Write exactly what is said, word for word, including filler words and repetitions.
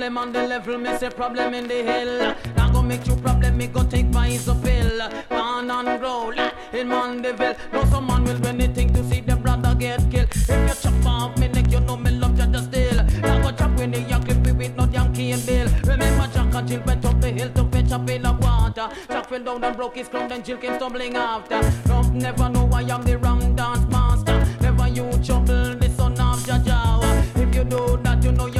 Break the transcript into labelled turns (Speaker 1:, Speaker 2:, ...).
Speaker 1: Problem on the level, me say problem in the hill. Now go make you problem, me go take my pill. Man and growl in Mandeville. No some man will do anything to see them brother get killed. If you chop off me neck, you know me love you just still. Now go chop when the young clip with no Yankee and Bill. Remember Jack and Jill went up the hill to fetch a pail of water. Jack fell down and broke his crown, then Jill came stumbling after. No, never know I am the ram dance master. Never you trouble the son of Jaja. If you do that, you know you